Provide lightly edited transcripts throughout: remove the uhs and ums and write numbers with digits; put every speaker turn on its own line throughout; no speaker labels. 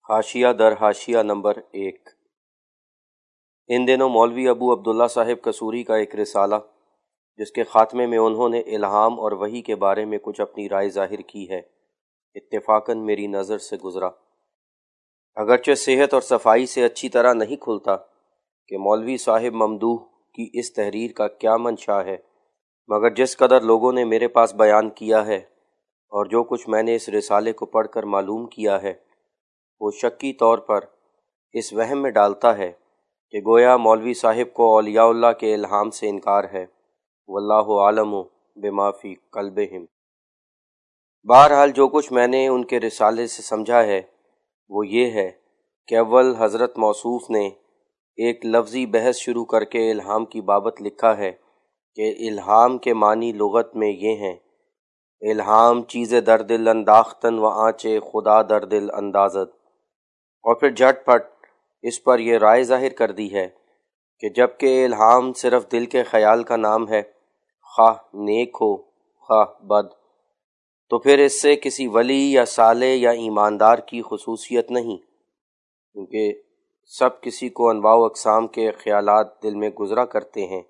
حاشیہ در حاشیہ نمبر 1۔ ان دنوں مولوی ابو عبداللہ صاحب قصوری کا ایک رسالہ جس کے خاتمے میں انہوں نے الہام اور وحی کے بارے میں کچھ اپنی رائے ظاہر کی ہے، اتفاقاً میری نظر سے گزرا۔ اگرچہ صحت اور صفائی سے اچھی طرح نہیں کھلتا کہ مولوی صاحب ممدوح کی اس تحریر کا کیا منشا ہے، مگر جس قدر لوگوں نے میرے پاس بیان کیا ہے اور جو کچھ میں نے اس رسالے کو پڑھ کر معلوم کیا ہے، وہ شکی طور پر اس وہم میں ڈالتا ہے کہ گویا مولوی صاحب کو اولیاء اللہ کے الہام سے انکار ہے، واللہ عالم بما فی قلبہم۔ بہرحال جو کچھ میں نے ان کے رسالے سے سمجھا ہے وہ یہ ہے کہ اول حضرت موصوف نے ایک لفظی بحث شروع کر کے الہام کی بابت لکھا ہے کہ الہام کے معنی لغت میں یہ ہیں: الہام چیز در دل انداختن و آنچ خدا در دل اندازد، اور پھر جھٹ پٹ اس پر یہ رائے ظاہر کر دی ہے کہ جب کہ الہام صرف دل کے خیال کا نام ہے، خواہ نیک ہو خواہ بد، تو پھر اس سے کسی ولی یا صالح یا ایماندار کی خصوصیت نہیں، کیونکہ سب کسی کو انواع و اقسام کے خیالات دل میں گزرا کرتے ہیں،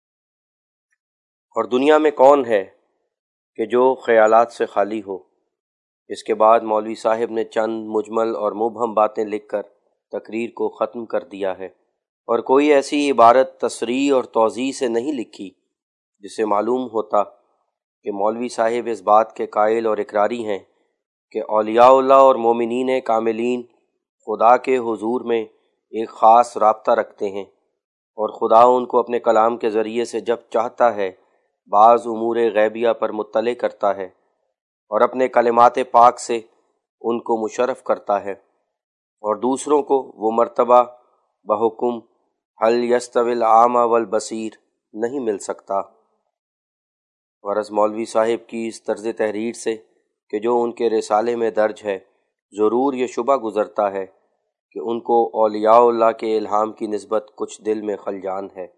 اور دنیا میں کون ہے کہ جو خیالات سے خالی ہو۔ اس کے بعد مولوی صاحب نے چند مجمل اور مبہم باتیں لکھ کر تقریر کو ختم کر دیا ہے، اور کوئی ایسی عبارت تصریح اور توضیح سے نہیں لکھی جسے معلوم ہوتا کہ مولوی صاحب اس بات کے قائل اور اقراری ہیں کہ اولیاء اللہ اور مومنین کاملین خدا کے حضور میں ایک خاص رابطہ رکھتے ہیں، اور خدا ان کو اپنے کلام کے ذریعے سے جب چاہتا ہے بعض امور غیبیہ پر مطلع کرتا ہے، اور اپنے کلمات پاک سے ان کو مشرف کرتا ہے، اور دوسروں کو وہ مرتبہ بحکم حل یستوی الاعمی والبصیر نہیں مل سکتا۔ غرض مولوی صاحب کی اس طرز تحریر سے کہ جو ان کے رسالے میں درج ہے، ضرور یہ شبہ گزرتا ہے کہ ان کو اولیاء اللہ کے الہام کی نسبت کچھ دل میں خلجان ہے۔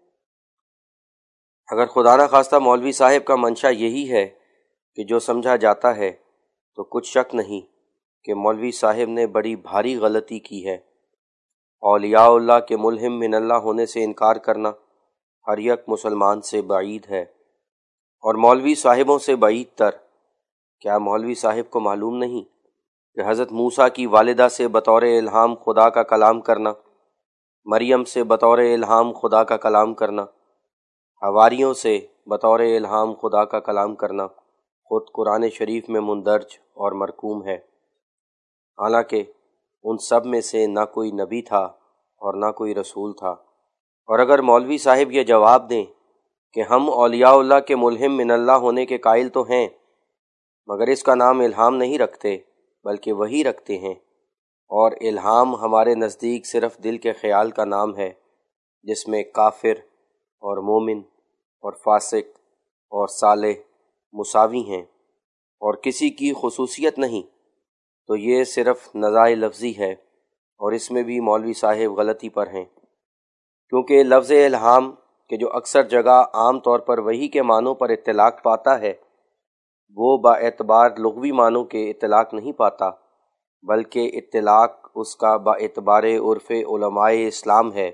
اگر خدا نخواستہ مولوی صاحب کا منشا یہی ہے کہ جو سمجھا جاتا ہے، تو کچھ شک نہیں کہ مولوی صاحب نے بڑی بھاری غلطی کی ہے۔ اولیاء اللہ کے ملہم من اللہ ہونے سے انکار کرنا ہر یک مسلمان سے بعید ہے، اور مولوی صاحبوں سے بعید تر۔ کیا مولوی صاحب کو معلوم نہیں کہ حضرت موسیٰ کی والدہ سے بطور الہام خدا کا کلام کرنا، مریم سے بطور الہام خدا کا کلام کرنا، حواریوں سے بطور الہام خدا کا کلام کرنا خود قرآن شریف میں مندرج اور مرقوم ہے، حالانکہ ان سب میں سے نہ کوئی نبی تھا اور نہ کوئی رسول تھا۔ اور اگر مولوی صاحب یہ جواب دیں کہ ہم اولیاء اللہ کے ملہم من اللہ ہونے کے قائل تو ہیں، مگر اس کا نام الہام نہیں رکھتے بلکہ وحی رکھتے ہیں، اور الہام ہمارے نزدیک صرف دل کے خیال کا نام ہے جس میں کافر اور مومن اور فاسق اور صالح مساوی ہیں اور کسی کی خصوصیت نہیں، تو یہ صرف نزاع لفظی ہے، اور اس میں بھی مولوی صاحب غلطی پر ہیں، کیونکہ لفظ الہام کہ جو اکثر جگہ عام طور پر وحی کے معنوں پر اطلاق پاتا ہے، وہ با اعتبار لغوی معنوں کے اطلاق نہیں پاتا، بلکہ اطلاق اس کا با اعتبار عرف علماء اسلام ہے،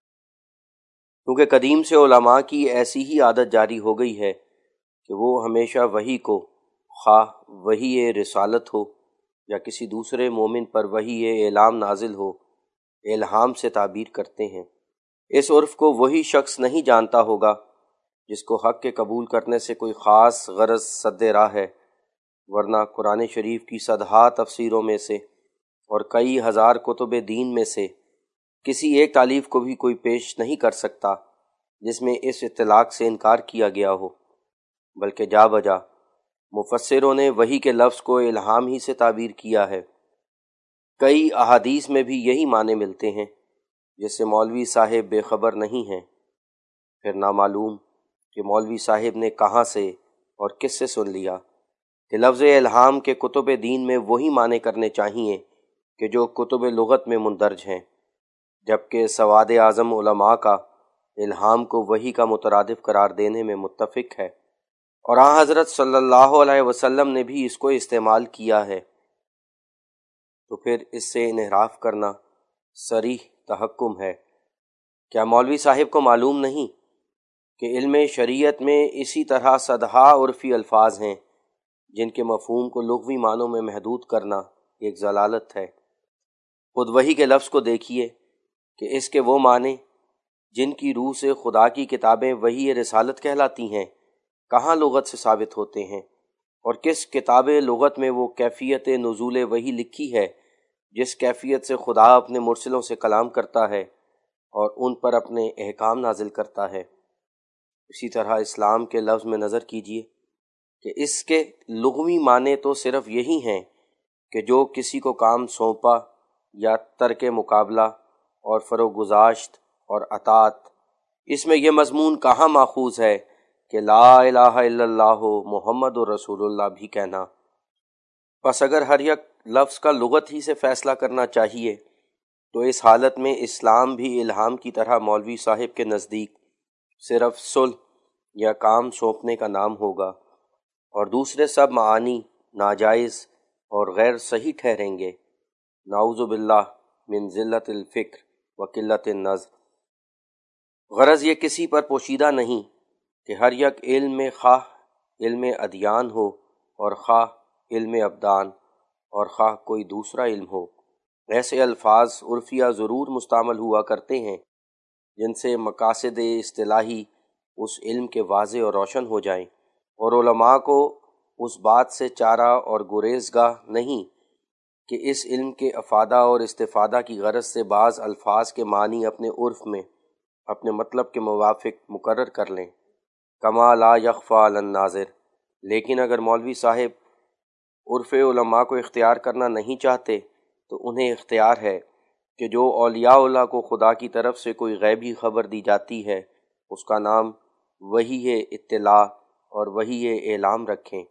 کیونکہ قدیم سے علماء کی ایسی ہی عادت جاری ہو گئی ہے کہ وہ ہمیشہ وحی کو، خواہ وحی رسالت ہو یا کسی دوسرے مومن پر وحی اعلام نازل ہو، الہام سے تعبیر کرتے ہیں۔ اس عرف کو وہی شخص نہیں جانتا ہوگا جس کو حق کے قبول کرنے سے کوئی خاص غرض سد راہ ہے، ورنہ قرآن شریف کی صدہا تفسیروں میں سے اور کئی ہزار کتب دین میں سے کسی ایک تالیف کو بھی کوئی پیش نہیں کر سکتا جس میں اس اطلاق سے انکار کیا گیا ہو، بلکہ جا بجا مفسروں نے وحی کے لفظ کو الہام ہی سے تعبیر کیا ہے۔ کئی احادیث میں بھی یہی معنی ملتے ہیں جس سے مولوی صاحب بے خبر نہیں ہیں۔ پھر نامعلوم کہ مولوی صاحب نے کہاں سے اور کس سے سن لیا کہ لفظ الہام کے کتب دین میں وہی معنی کرنے چاہیے کہ جو کتب لغت میں مندرج ہیں، جبکہ سواد اعظم علماء کا الہام کو وحی کا مترادف قرار دینے میں متفق ہے، اور آن حضرت صلی اللہ علیہ وسلم نے بھی اس کو استعمال کیا ہے۔ تو پھر اس سے انحراف کرنا صریح تحکم ہے۔ کیا مولوی صاحب کو معلوم نہیں کہ علم شریعت میں اسی طرح صدہا عرفی الفاظ ہیں جن کے مفہوم کو لغوی معنوں میں محدود کرنا ایک ضلالت ہے؟ خود وحی کے لفظ کو دیکھیے کہ اس کے وہ معنی جن کی روح سے خدا کی کتابیں وحی رسالت کہلاتی ہیں کہاں لغت سے ثابت ہوتے ہیں، اور کس کتاب لغت میں وہ کیفیت نزول وحی لکھی ہے جس کیفیت سے خدا اپنے مرسلوں سے کلام کرتا ہے اور ان پر اپنے احکام نازل کرتا ہے۔ اسی طرح اسلام کے لفظ میں نظر کیجیے کہ اس کے لغوی معنی تو صرف یہی ہیں کہ جو کسی کو کام سونپا یا ترک مقابلہ اور فروگزاشت اور اطاعت۔ اس میں یہ مضمون کہاں ماخوذ ہے کہ لا الہ الا اللہ محمد رسول اللہ بھی کہنا؟ پس اگر ہر یک لفظ کا لغت ہی سے فیصلہ کرنا چاہیے تو اس حالت میں اسلام بھی الہام کی طرح مولوی صاحب کے نزدیک صرف صلح یا کام سونپنے کا نام ہوگا، اور دوسرے سب معانی ناجائز اور غیر صحیح ٹھہریں گے۔ نعوذ باللہ من ذلت الفکر و قلت النظر۔ غرض یہ کسی پر پوشیدہ نہیں کہ ہر یک علم میں خواہ علم ادیان ہو اور خواہ علم ابدان اور خواہ کوئی دوسرا علم ہو، ایسے الفاظ عرفیہ ضرور مستعمل ہوا کرتے ہیں جن سے مقاصد اصطلاحی اس علم کے واضح اور روشن ہو جائیں، اور علماء کو اس بات سے چارہ اور گریزگاہ نہیں کہ اس علم کے افادہ اور استفادہ کی غرض سے بعض الفاظ کے معنی اپنے عرف میں اپنے مطلب کے موافق مقرر کر لیں، کما لا یخفی علی الناظر۔ لیکن اگر مولوی صاحب عرف علماء کو اختیار کرنا نہیں چاہتے تو انہیں اختیار ہے کہ جو اولیاء اللہ کو خدا کی طرف سے کوئی غیبی خبر دی جاتی ہے اس کا نام وحی اطلاع اور وحی اعلام رکھیں،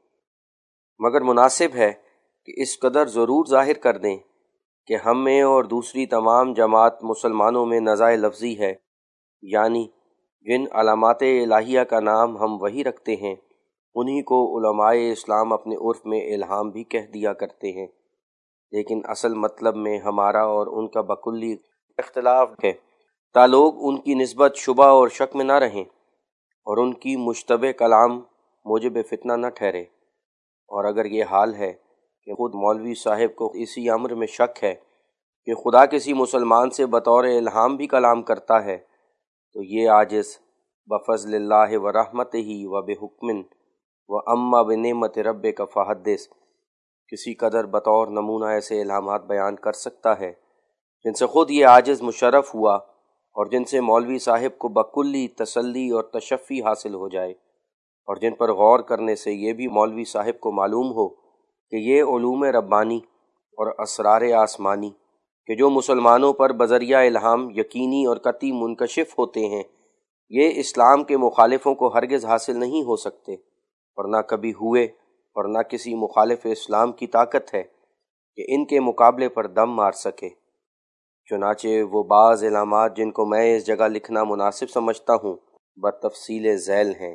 مگر مناسب ہے کہ اس قدر ضرور ظاہر کر دیں کہ ہم میں اور دوسری تمام جماعت مسلمانوں میں نزاع لفظی ہے، یعنی جن علامات الہیہ کا نام ہم وحی رکھتے ہیں انہی کو علماء اسلام اپنے عرف میں الہام بھی کہہ دیا کرتے ہیں، لیکن اصل مطلب میں ہمارا اور ان کا بکلی اختلاف ہے، تا لوگ ان کی نسبت شبہ اور شک میں نہ رہیں اور ان کی مشتبہ کلام موجب فتنہ نہ ٹھہرے۔ اور اگر یہ حال ہے کہ خود مولوی صاحب کو اسی امر میں شک ہے کہ خدا کسی مسلمان سے بطور الہام بھی کلام کرتا ہے تو یہ عاجز بفضل اللہ و رحمتہ و بحکم و اما بنعمت ربک فحدث کسی قدر بطور نمونہ ایسے الہامات بیان کر سکتا ہے جن سے خود یہ عاجز مشرف ہوا اور جن سے مولوی صاحب کو بکلی تسلی اور تشفی حاصل ہو جائے، اور جن پر غور کرنے سے یہ بھی مولوی صاحب کو معلوم ہو کہ یہ علوم ربانی اور اسرار آسمانی کہ جو مسلمانوں پر بذریعہ الہام یقینی اور قطعی منکشف ہوتے ہیں، یہ اسلام کے مخالفوں کو ہرگز حاصل نہیں ہو سکتے اور نہ کبھی ہوئے، اور نہ کسی مخالف اسلام کی طاقت ہے کہ ان کے مقابلے پر دم مار سکے۔ چنانچہ وہ بعض علامات جن کو میں اس جگہ لکھنا مناسب سمجھتا ہوں بتفصیل ذیل ہیں۔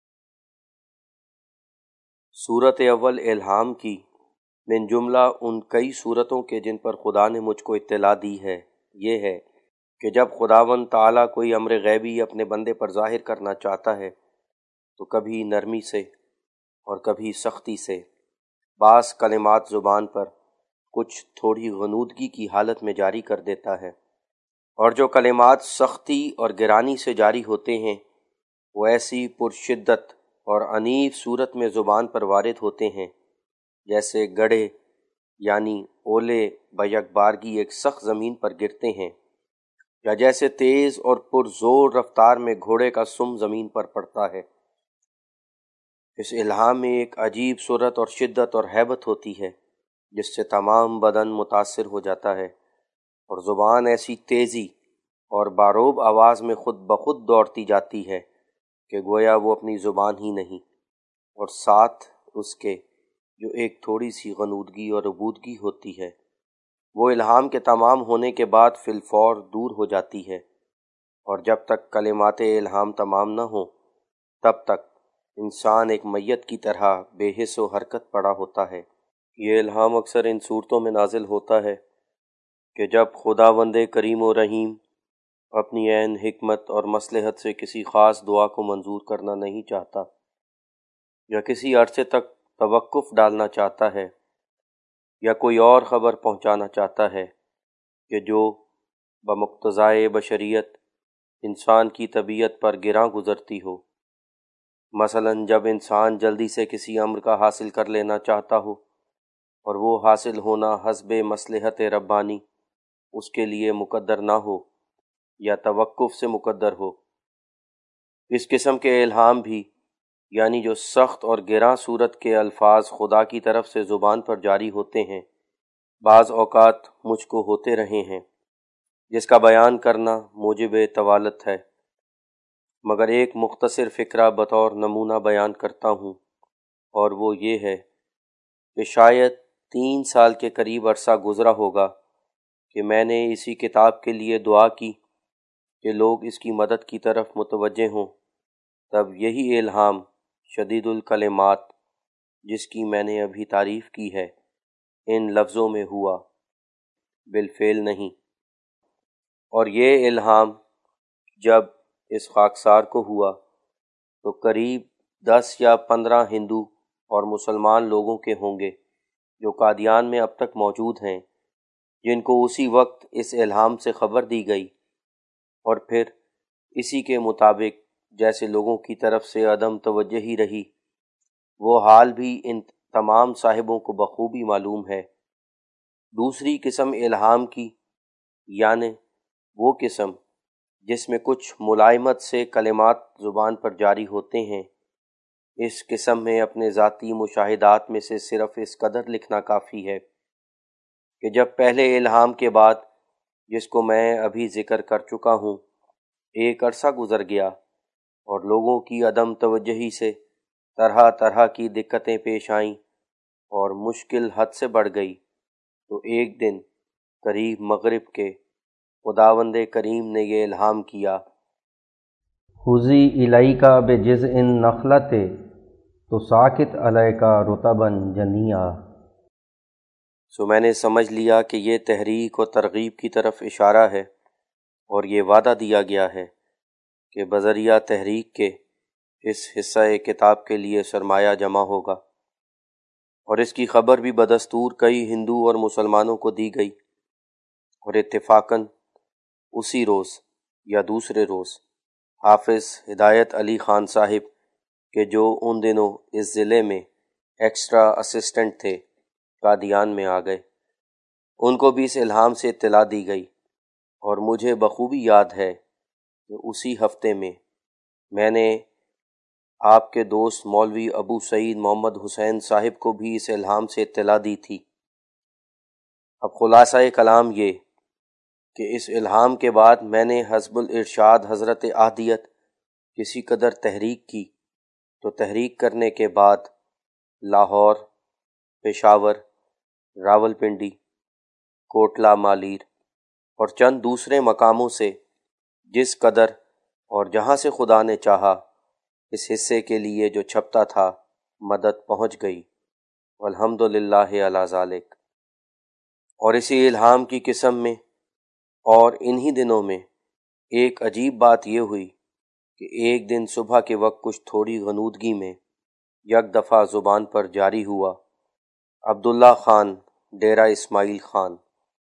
صورت اول الہام کی من جملہ ان کئی صورتوں کے جن پر خدا نے مجھ کو اطلاع دی ہے یہ ہے کہ جب خداوند تعالیٰ کوئی امر غیبی اپنے بندے پر ظاہر کرنا چاہتا ہے تو کبھی نرمی سے اور کبھی سختی سے بعض کلمات زبان پر کچھ تھوڑی غنودگی کی حالت میں جاری کر دیتا ہے، اور جو کلمات سختی اور گرانی سے جاری ہوتے ہیں وہ ایسی پرشدت اور عنیف صورت میں زبان پر وارد ہوتے ہیں جیسے گڑھے یعنی اولے بیک بارگی ایک سخت زمین پر گرتے ہیں، یا جیسے تیز اور پرزور رفتار میں گھوڑے کا سم زمین پر پڑتا ہے۔ اس الہام میں ایک عجیب صورت اور شدت اور ہیبت ہوتی ہے جس سے تمام بدن متاثر ہو جاتا ہے، اور زبان ایسی تیزی اور باروب آواز میں خود بخود دوڑتی جاتی ہے کہ گویا وہ اپنی زبان ہی نہیں، اور ساتھ اس کے جو ایک تھوڑی سی غنودگی اور عبودگی ہوتی ہے وہ الہام کے تمام ہونے کے بعد فی الفور دور ہو جاتی ہے، اور جب تک کلمات الہام تمام نہ ہوں تب تک انسان ایک میت کی طرح بے حس و حرکت پڑا ہوتا ہے، یہ الہام اکثر ان صورتوں میں نازل ہوتا ہے کہ جب خداوند کریم و رحیم اپنی عین حکمت اور مصلحت سے کسی خاص دعا کو منظور کرنا نہیں چاہتا یا کسی عرصے تک توقف ڈالنا چاہتا ہے یا کوئی اور خبر پہنچانا چاہتا ہے کہ جو بمقتضائے بشریت انسان کی طبیعت پر گراں گزرتی ہو۔ مثلاً جب انسان جلدی سے کسی امر کا حاصل کر لینا چاہتا ہو اور وہ حاصل ہونا حسب مصلحت ربانی اس کے لیے مقدر نہ ہو یا توقف سے مقدر ہو۔ اس قسم کے الہام بھی، یعنی جو سخت اور گراں صورت کے الفاظ خدا کی طرف سے زبان پر جاری ہوتے ہیں، بعض اوقات مجھ کو ہوتے رہے ہیں، جس کا بیان کرنا موجب طوالت ہے، مگر ایک مختصر فکرہ بطور نمونہ بیان کرتا ہوں، اور وہ یہ ہے کہ شاید 3 سال کے قریب عرصہ گزرا ہوگا کہ میں نے اسی کتاب کے لیے دعا کی کہ لوگ اس کی مدد کی طرف متوجہ ہوں۔ تب یہی الہام شدید الکلمات، جس کی میں نے ابھی تعریف کی ہے، ان لفظوں میں ہوا، بالفعل نہیں۔ اور یہ الہام جب اس خاکسار کو ہوا تو قریب 10 یا 15 ہندو اور مسلمان لوگوں کے ہوں گے جو قادیان میں اب تک موجود ہیں، جن کو اسی وقت اس الہام سے خبر دی گئی، اور پھر اسی کے مطابق جیسے لوگوں کی طرف سے عدم توجہی رہی، وہ حال بھی ان تمام صاحبوں کو بخوبی معلوم ہے۔ دوسری قسم الہام کی، یعنی وہ قسم جس میں کچھ ملائمت سے کلمات زبان پر جاری ہوتے ہیں، اس قسم میں اپنے ذاتی مشاہدات میں سے صرف اس قدر لکھنا کافی ہے کہ جب پہلے الہام کے بعد، جس کو میں ابھی ذکر کر چکا ہوں، ایک عرصہ گزر گیا اور لوگوں کی عدم توجہی سے طرح طرح کی دقتیں پیش آئیں اور مشکل حد سے بڑھ گئی، تو ایک دن قریب مغرب کے خداوند کریم نے یہ الہام کیا،
خذی الیک بجذع النخلۃ تساقط علیک رطبا جنیا۔
سو میں نے سمجھ لیا کہ یہ تحریک و ترغیب کی طرف اشارہ ہے، اور یہ وعدہ دیا گیا ہے کہ بذریعہ تحریک کے اس حصہ کتاب کے لیے سرمایہ جمع ہوگا، اور اس کی خبر بھی بدستور کئی ہندو اور مسلمانوں کو دی گئی، اور اتفاقاً اسی روز یا دوسرے روز حافظ ہدایت علی خان صاحب کہ جو ان دنوں اس ضلع میں ایکسٹرا اسسٹنٹ تھے، قادیان میں آ گئے۔ ان کو بھی اس الہام سے اطلاع دی گئی، اور مجھے بخوبی یاد ہے کہ اسی ہفتے میں میں نے آپ کے دوست مولوی ابو سعید محمد حسین صاحب کو بھی اس الہام سے اطلاع دی تھی۔ اب خلاصہ کلام یہ کہ اس الہام کے بعد میں نے حزب الارشاد حضرت احدیت کسی قدر تحریک کی، تو تحریک کرنے کے بعد لاہور، پشاور، راولپنڈی، کوٹلہ مالیر اور چند دوسرے مقاموں سے جس قدر اور جہاں سے خدا نے چاہا اس حصے کے لیے جو چھپتا تھا، مدد پہنچ گئی، والحمدللہ علی ذالک۔ اور اسی الہام کی قسم میں اور انہی دنوں میں ایک عجیب بات یہ ہوئی کہ ایک دن صبح کے وقت کچھ تھوڑی غنودگی میں یک دفعہ زبان پر جاری ہوا، عبداللہ خان ڈیرہ اسماعیل خان۔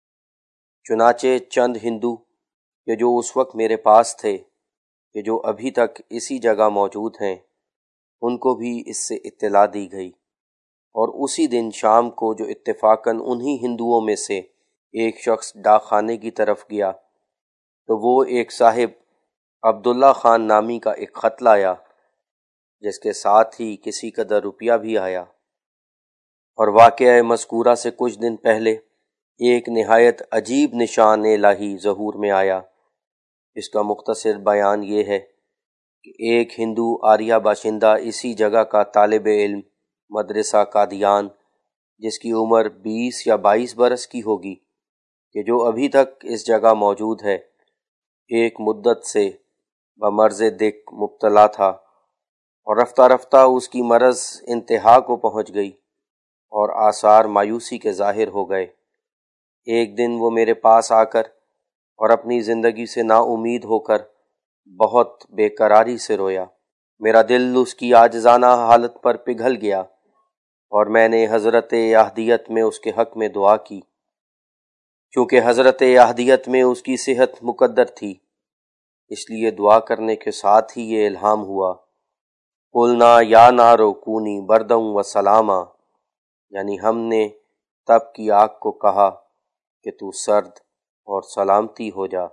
چنانچہ چند ہندو کہ جو اس وقت میرے پاس تھے، کہ جو ابھی تک اسی جگہ موجود ہیں، ان کو بھی اس سے اطلاع دی گئی، اور اسی دن شام کو جو اتفاقاً انہی ہندوؤں میں سے ایک شخص ڈاک خانے کی طرف گیا، تو وہ ایک صاحب عبداللہ خان نامی کا ایک خط لایا، جس کے ساتھ ہی کسی قدر روپیہ بھی آیا۔ اور واقعہ مذکورہ سے کچھ دن پہلے ایک نہایت عجیب نشان الہی ظہور میں آیا۔ اس کا مختصر بیان یہ ہے کہ ایک ہندو آریہ باشندہ اسی جگہ کا طالب علم مدرسہ قادیان، جس کی عمر 20 یا 22 برس کی ہوگی، کہ جو ابھی تک اس جگہ موجود ہے، ایک مدت سے بمرض دق مبتلا تھا، اور رفتہ رفتہ اس کی مرض انتہا کو پہنچ گئی، اور آثار مایوسی کے ظاہر ہو گئے۔ ایک دن وہ میرے پاس آ کر اور اپنی زندگی سے نا امید ہو کر بہت بے قراری سے رویا۔ میرا دل اس کی عاجزانہ حالت پر پگھل گیا اور میں نے حضرت احدیت میں اس کے حق میں دعا کی۔ چونکہ حضرت احدیت میں اس کی صحت مقدر تھی، اس لیے دعا کرنے کے ساتھ ہی یہ الہام ہوا، قلنا یا نار کونی برداً و سلاما، یعنی ہم نے تب کی آگ کو کہا کہ تو سرد اور سلامتی ہو جا۔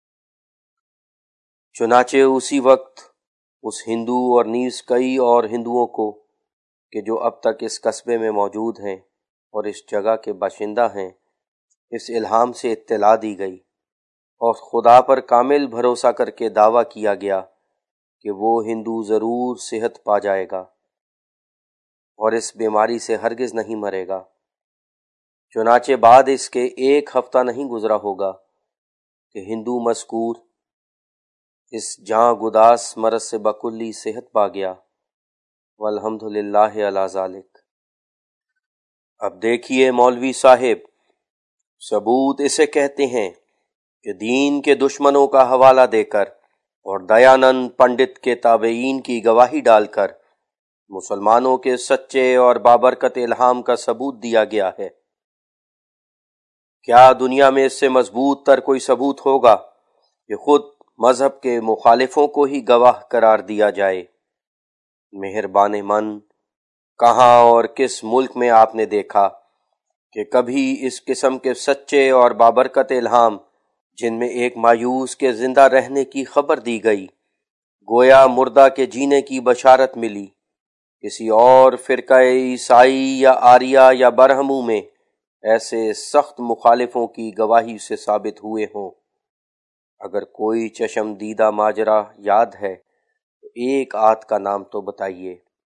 چنانچہ اسی وقت اس ہندو اور نیز کئی اور ہندوؤں کو کہ جو اب تک اس قصبے میں موجود ہیں اور اس جگہ کے باشندہ ہیں، اس الہام سے اطلاع دی گئی اور خدا پر کامل بھروسہ کر کے دعویٰ کیا گیا کہ وہ ہندو ضرور صحت پا جائے گا اور اس بیماری سے ہرگز نہیں مرے گا۔ چنانچہ بعد اس کے 1 ہفتہ نہیں گزرا ہوگا کہ ہندو مذکور اس جاں گداز مرض سے بکلی صحت پا گیا، والحمدللہ علی ذالک۔ اب دیکھیے مولوی صاحب، ثبوت اسے کہتے ہیں کہ دین کے دشمنوں کا حوالہ دے کر اور دیانند پنڈت کے تابعین کی گواہی ڈال کر مسلمانوں کے سچے اور بابرکت الہام کا ثبوت دیا گیا ہے۔ کیا دنیا میں اس سے مضبوط تر کوئی ثبوت ہوگا کہ خود مذہب کے مخالفوں کو ہی گواہ قرار دیا جائے؟ مہربان من، کہاں اور کس ملک میں آپ نے دیکھا کہ کبھی اس قسم کے سچے اور بابرکت الہام جن میں ایک مایوس کے زندہ رہنے کی خبر دی گئی، گویا مردہ کے جینے کی بشارت ملی، کسی اور فرقہ عیسائی یا آریہ یا برہمو میں ایسے سخت مخالفوں کی گواہی سے ثابت ہوئے ہوں؟ اگر کوئی چشم دیدہ ماجرا یاد ہے تو ایک آدھ کا نام تو بتائیے۔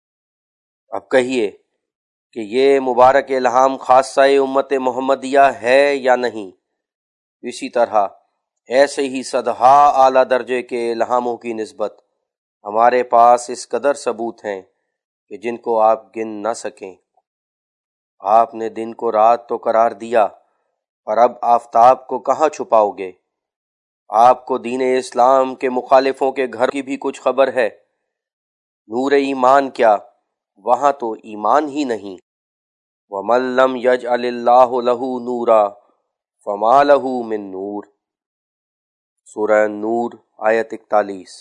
اب کہیے کہ یہ مبارک الہام خاصہ امت محمدیہ ہے یا نہیں؟ اسی طرح ایسے ہی صدہا اعلیٰ درجے کے الہاموں کی نسبت ہمارے پاس اس قدر ثبوت ہیں کہ جن کو آپ گن نہ سکیں۔ آپ نے دن کو رات تو قرار دیا، پر اب آفتاب کو کہاں چھپاؤ گے؟ آپ کو دین اسلام کے مخالفوں کے گھر کی بھی کچھ خبر ہے؟ نور ایمان کیا، وہاں تو ایمان ہی نہیں۔ وَمَن لَّمْ يَجْعَلِ اللَّهُ لَهُ نُورًا فَمَا لَهُ مِن نُور، سورہ نور آیت 41۔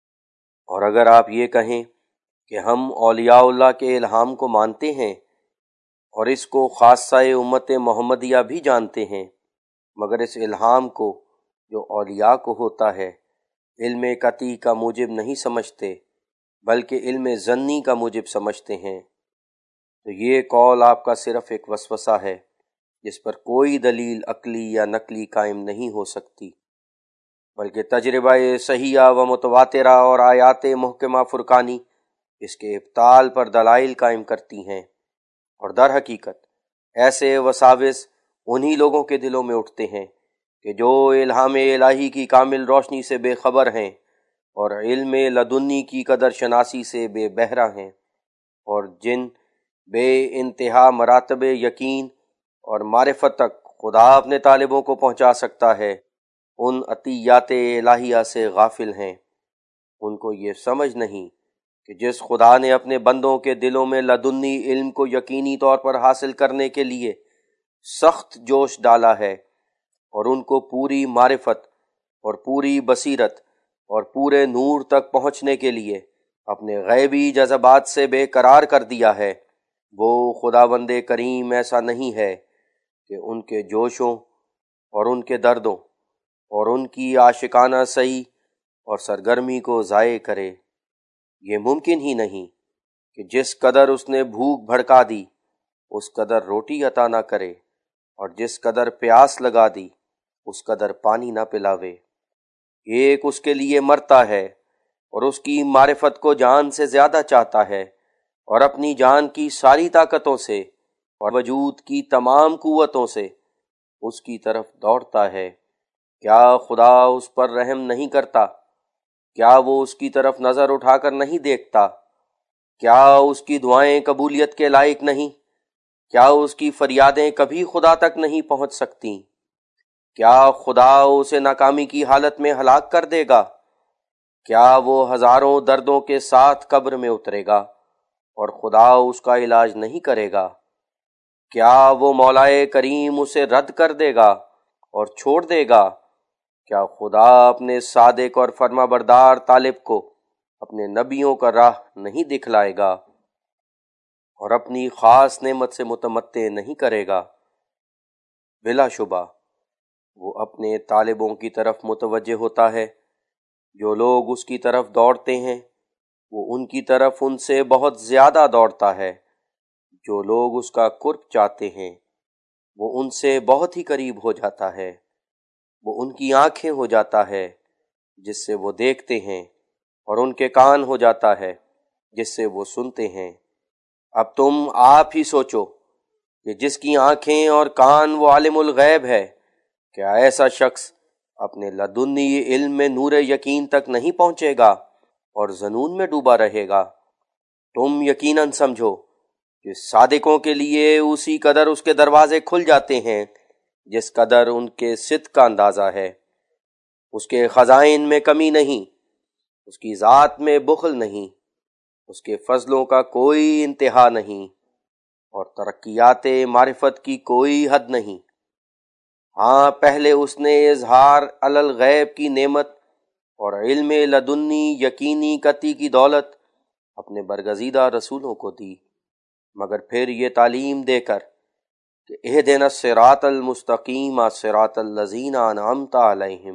اور اگر آپ یہ کہیں کہ ہم اولیاء اللہ کے الہام کو مانتے ہیں اور اس کو خاصہ امت محمدیہ بھی جانتے ہیں، مگر اس الہام کو جو اولیاء کو ہوتا ہے علم قطعی کا موجب نہیں سمجھتے بلکہ علم ظنی کا موجب سمجھتے ہیں، تو یہ قول آپ کا صرف ایک وسوسہ ہے جس پر کوئی دلیل عقلی یا نقلی قائم نہیں ہو سکتی، بلکہ تجربہ صحیحہ و متواترہ اور آیات محکمہ فرقانی اس کے ابطال پر دلائل قائم کرتی ہیں۔ اور در حقیقت ایسے وساوس انہی لوگوں کے دلوں میں اٹھتے ہیں کہ جو الہام الہی کی کامل روشنی سے بے خبر ہیں اور علم لدنی کی قدر شناسی سے بے بہرہ ہیں، اور جن بے انتہا مراتب یقین اور معرفت تک خدا اپنے طالبوں کو پہنچا سکتا ہے، ان عطیات الہیہ سے غافل ہیں۔ ان کو یہ سمجھ نہیں کہ جس خدا نے اپنے بندوں کے دلوں میں لدنی علم کو یقینی طور پر حاصل کرنے کے لیے سخت جوش ڈالا ہے اور ان کو پوری معرفت اور پوری بصیرت اور پورے نور تک پہنچنے کے لیے اپنے غیبی جذبات سے بے قرار کر دیا ہے، وہ خداوند کریم ایسا نہیں ہے کہ ان کے جوشوں اور ان کے دردوں اور ان کی عاشقانہ سعی اور سرگرمی کو ضائع کرے۔ یہ ممکن ہی نہیں کہ جس قدر اس نے بھوک بھڑکا دی اس قدر روٹی عطا نہ کرے، اور جس قدر پیاس لگا دی اس قدر پانی نہ پلاوے۔ ایک اس کے لیے مرتا ہے اور اس کی معرفت کو جان سے زیادہ چاہتا ہے اور اپنی جان کی ساری طاقتوں سے اور وجود کی تمام قوتوں سے اس کی طرف دوڑتا ہے۔ کیا خدا اس پر رحم نہیں کرتا؟ کیا وہ اس کی طرف نظر اٹھا کر نہیں دیکھتا؟ کیا اس کی دعائیں قبولیت کے لائق نہیں؟ کیا اس کی فریادیں کبھی خدا تک نہیں پہنچ سکتی؟ کیا خدا اسے ناکامی کی حالت میں ہلاک کر دے گا؟ کیا وہ ہزاروں دردوں کے ساتھ قبر میں اترے گا اور خدا اس کا علاج نہیں کرے گا؟ کیا وہ مولائے کریم اسے رد کر دے گا اور چھوڑ دے گا؟ کیا خدا اپنے صادق اور فرما بردار طالب کو اپنے نبیوں کا راہ نہیں دکھلائے گا اور اپنی خاص نعمت سے متمتع نہیں کرے گا؟ بلا شبہ وہ اپنے طالبوں کی طرف متوجہ ہوتا ہے، جو لوگ اس کی طرف دوڑتے ہیں وہ ان کی طرف ان سے بہت زیادہ دوڑتا ہے، جو لوگ اس کا قرب چاہتے ہیں وہ ان سے بہت ہی قریب ہو جاتا ہے، وہ ان کی آنکھیں ہو جاتا ہے جس سے وہ دیکھتے ہیں، اور ان کے کان ہو جاتا ہے جس سے وہ سنتے ہیں۔ اب تم آپ ہی سوچو کہ جس کی آنکھیں اور کان وہ عالم الغیب ہے، کیا ایسا شخص اپنے لدنی علم میں نور یقین تک نہیں پہنچے گا اور ظنون میں ڈوبا رہے گا؟ تم یقیناً سمجھو کہ صادقوں کے لیے اسی قدر اس کے دروازے کھل جاتے ہیں جس قدر ان کے صدق کا اندازہ ہے۔ اس کے خزائن میں کمی نہیں، اس کی ذات میں بخل نہیں، اس کے فضلوں کا کوئی انتہا نہیں، اور ترقیات معرفت کی کوئی حد نہیں۔ ہاں، پہلے اس نے اظہار علی الغیب کی نعمت اور علم لدنی یقینی قطعی کی دولت اپنے برگزیدہ رسولوں کو دی، مگر پھر یہ تعلیم دے کر کہ اہدنا الصراط المستقیم صراط الذین انعمت علیہم،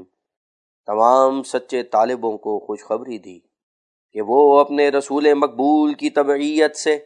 تمام سچے طالبوں کو خوشخبری دی کہ وہ اپنے رسول مقبول کی تبعیت سے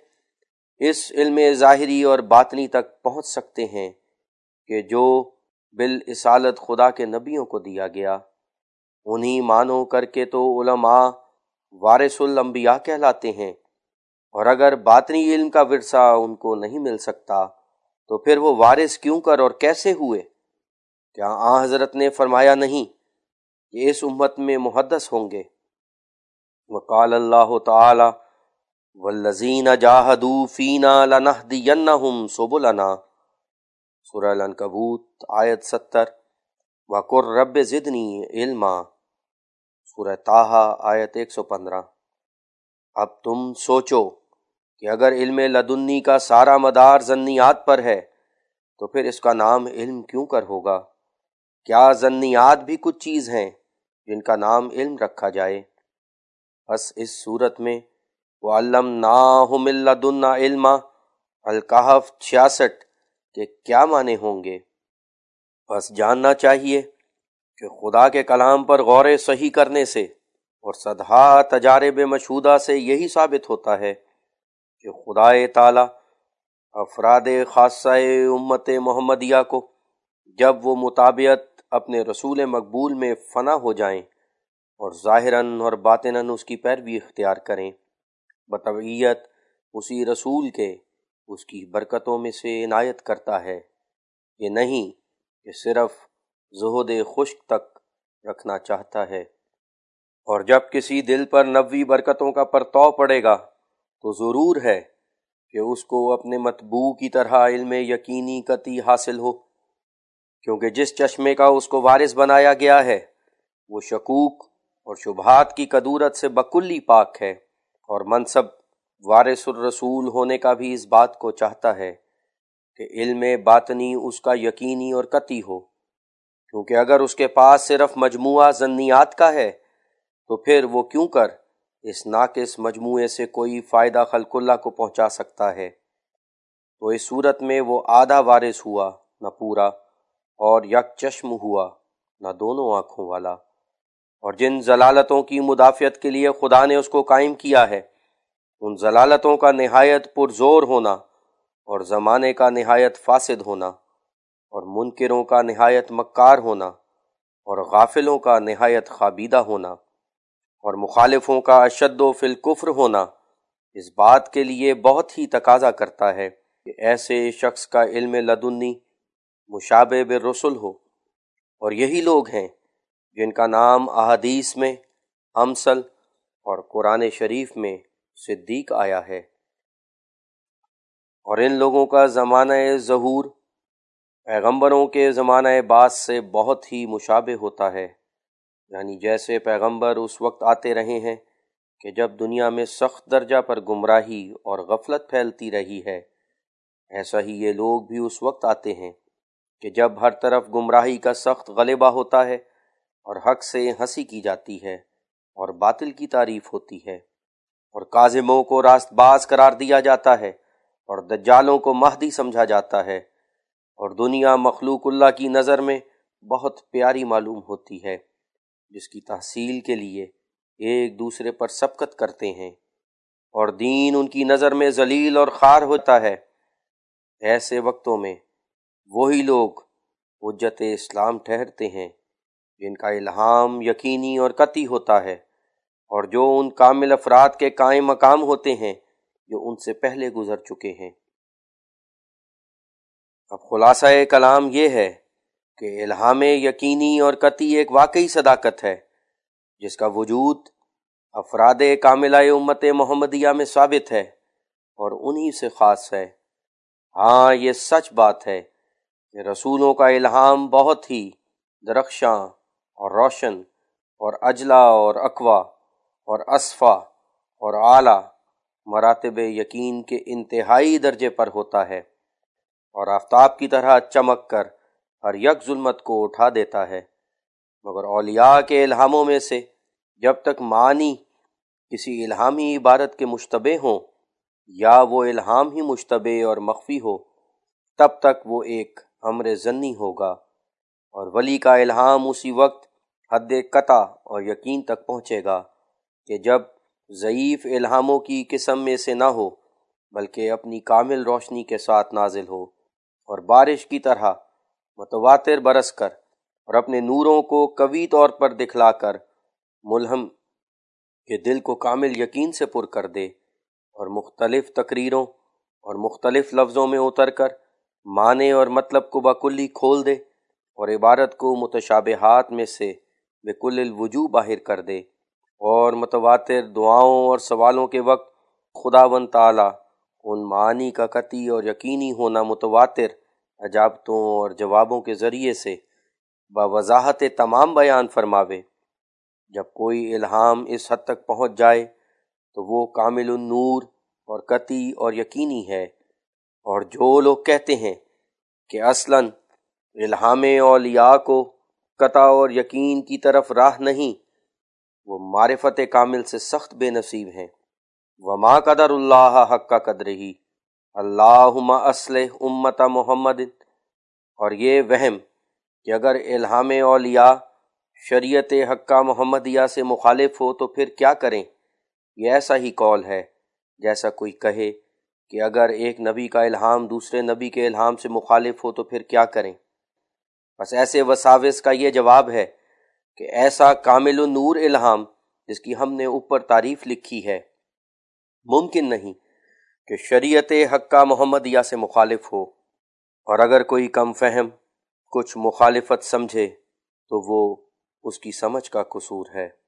اس علم ظاہری اور باطنی تک پہنچ سکتے ہیں کہ جو بالرسالت خدا کے نبیوں کو دیا گیا۔ انہی مانو کر کے تو علماء وارث الانبیاء کہلاتے ہیں، اور اگر باطنی علم کا ورثہ ان کو نہیں مل سکتا تو پھر وہ وارث کیوں کر اور کیسے ہوئے؟ کیا آن حضرت نے فرمایا نہیں کہ اس امت میں محدث ہوں گے؟ وقال اللہ تعالی والذین جاہدوا فینا لنہدینہم سبلنا، سورہ العنکبوت آیت 70، وَقُلْ رَبِّ زِدْنِی عِلْمًا، سورہ طٰہٰ آیت 115۔ اب تم سوچو کہ اگر علم لدنی کا سارا مدار ظنیات پر ہے تو پھر اس کا نام علم کیوں کر ہوگا؟ کیا ظنیات بھی کچھ چیز ہیں جن کا نام علم رکھا جائے؟ بس اس صورت میں وَعَلَّمْنَاهُ مِن لَّدُنَّا عِلْمًا الکہف 66 کہ کیا معنی ہوں گے؟ بس جاننا چاہیے کہ خدا کے کلام پر غور صحیح کرنے سے اور صدہا تجارب مشہودہ سے یہی ثابت ہوتا ہے کہ خدا تعالی افراد خاصہ امت محمدیہ کو جب وہ مطابعت اپنے رسول مقبول میں فنا ہو جائیں اور ظاہراً اور باطناً اس کی پیروی اختیار کریں، بتبعیت اسی رسول کے اس کی برکتوں میں سے عنایت کرتا ہے، یہ نہیں کہ صرف زہد خشک تک رکھنا چاہتا ہے۔ اور جب کسی دل پر نبوی برکتوں کا پرتو پڑے گا تو ضرور ہے کہ اس کو اپنے مطبوع کی طرح علم یقینی قطعی حاصل ہو، کیونکہ جس چشمے کا اس کو وارث بنایا گیا ہے وہ شکوک اور شبہات کی کدورت سے بکلی پاک ہے، اور منصب وارث الرسول ہونے کا بھی اس بات کو چاہتا ہے کہ علم باطنی اس کا یقینی اور قطعی ہو، کیونکہ اگر اس کے پاس صرف مجموعہ ظنیات کا ہے تو پھر وہ کیوں کر اس ناقص مجموعے سے کوئی فائدہ خلق اللہ کو پہنچا سکتا ہے؟ تو اس صورت میں وہ آدھا وارث ہوا نہ پورا، اور یک چشم ہوا نہ دونوں آنکھوں والا۔ اور جن ضلالتوں کی مدافعت کے لیے خدا نے اس کو قائم کیا ہے، ان ضلالتوں کا نہایت پرزور ہونا اور زمانے کا نہایت فاسد ہونا اور منکروں کا نہایت مکار ہونا اور غافلوں کا نہایت خوابیدہ ہونا اور مخالفوں کا اشد و فی الکفر ہونا اس بات کے لیے بہت ہی تقاضا کرتا ہے کہ ایسے شخص کا علم لدنی مشابہ بالرسل ہو، اور یہی لوگ ہیں جن کا نام احادیث میں امثل اور قرآن شریف میں صدیق آیا ہے۔ اور ان لوگوں کا زمانہ ظہور پیغمبروں کے زمانہ بعث سے بہت ہی مشابہ ہوتا ہے، یعنی جیسے پیغمبر اس وقت آتے رہے ہیں کہ جب دنیا میں سخت درجہ پر گمراہی اور غفلت پھیلتی رہی ہے، ایسا ہی یہ لوگ بھی اس وقت آتے ہیں کہ جب ہر طرف گمراہی کا سخت غلبہ ہوتا ہے اور حق سے ہنسی کی جاتی ہے اور باطل کی تعریف ہوتی ہے، اور کاذبوں کو راست باز قرار دیا جاتا ہے اور دجالوں کو مہدی سمجھا جاتا ہے، اور دنیا مخلوق اللہ کی نظر میں بہت پیاری معلوم ہوتی ہے، جس کی تحصیل کے لیے ایک دوسرے پر سبقت کرتے ہیں، اور دین ان کی نظر میں ذلیل اور خوار ہوتا ہے۔ ایسے وقتوں میں وہی لوگ حجت اسلام ٹھہرتے ہیں جن کا الہام یقینی اور قطعی ہوتا ہے، اور جو ان کامل افراد کے قائم مقام ہوتے ہیں جو ان سے پہلے گزر چکے ہیں۔ اب خلاصہ کلام یہ ہے کہ الہام یقینی اور قطعی ایک واقعی صداقت ہے جس کا وجود افراد کاملہ امت محمدیہ میں ثابت ہے اور انہی سے خاص ہے۔ ہاں، یہ سچ بات ہے کہ رسولوں کا الہام بہت ہی درخشاں اور روشن اور اجلا اور اقویٰ اور اصفا اور اعلیٰ مراتب یقین کے انتہائی درجے پر ہوتا ہے، اور آفتاب کی طرح چمک کر ہر یک ظلمت کو اٹھا دیتا ہے۔ مگر اولیاء کے الہاموں میں سے جب تک معنی کسی الہامی عبارت کے مشتبہ ہوں یا وہ الہام ہی مشتبہ اور مخفی ہو، تب تک وہ ایک امر ظنی ہوگا، اور ولی کا الہام اسی وقت حد قطع اور یقین تک پہنچے گا کہ جب ضعیف الہاموں کی قسم میں سے نہ ہو بلکہ اپنی کامل روشنی کے ساتھ نازل ہو، اور بارش کی طرح متواتر برس کر اور اپنے نوروں کو قوی طور پر دکھلا کر ملہم کے دل کو کامل یقین سے پر کر دے، اور مختلف تقریروں اور مختلف لفظوں میں اتر کر معنی اور مطلب کو بکلی کھول دے، اور عبارت کو متشابہات میں سے بکل الوجوہ باہر کر دے، اور متواتر دعاؤں اور سوالوں کے وقت خداوند تعالی ان معانی کا قطعی اور یقینی ہونا متواتر اجابتوں اور جوابوں کے ذریعے سے بوضاحت تمام بیان فرماوے۔ جب کوئی الہام اس حد تک پہنچ جائے تو وہ کامل النور اور قطعی اور یقینی ہے، اور جو لوگ کہتے ہیں کہ اصلاً الہام اولیاء کو قطع اور یقین کی طرف راہ نہیں، وہ معرفت کامل سے سخت بے نصیب ہیں۔ وما قدر اللہ حق قدرہ اللہم اصلح امت محمد، اور یہ وہم کہ اگر الہام اولیاء شریعت حقہ محمدیہ سے مخالف ہو تو پھر کیا کریں، یہ ایسا ہی قول ہے جیسا کوئی کہے کہ اگر ایک نبی کا الہام دوسرے نبی کے الہام سے مخالف ہو تو پھر کیا کریں۔ بس ایسے وساوس کا یہ جواب ہے کہ ایسا کامل النور الہام جس کی ہم نے اوپر تعریف لکھی ہے ممکن نہیں کہ شریعت حقہ محمدیہ سے مخالف ہو، اور اگر کوئی کم فہم کچھ مخالفت سمجھے تو وہ اس کی سمجھ کا قصور ہے۔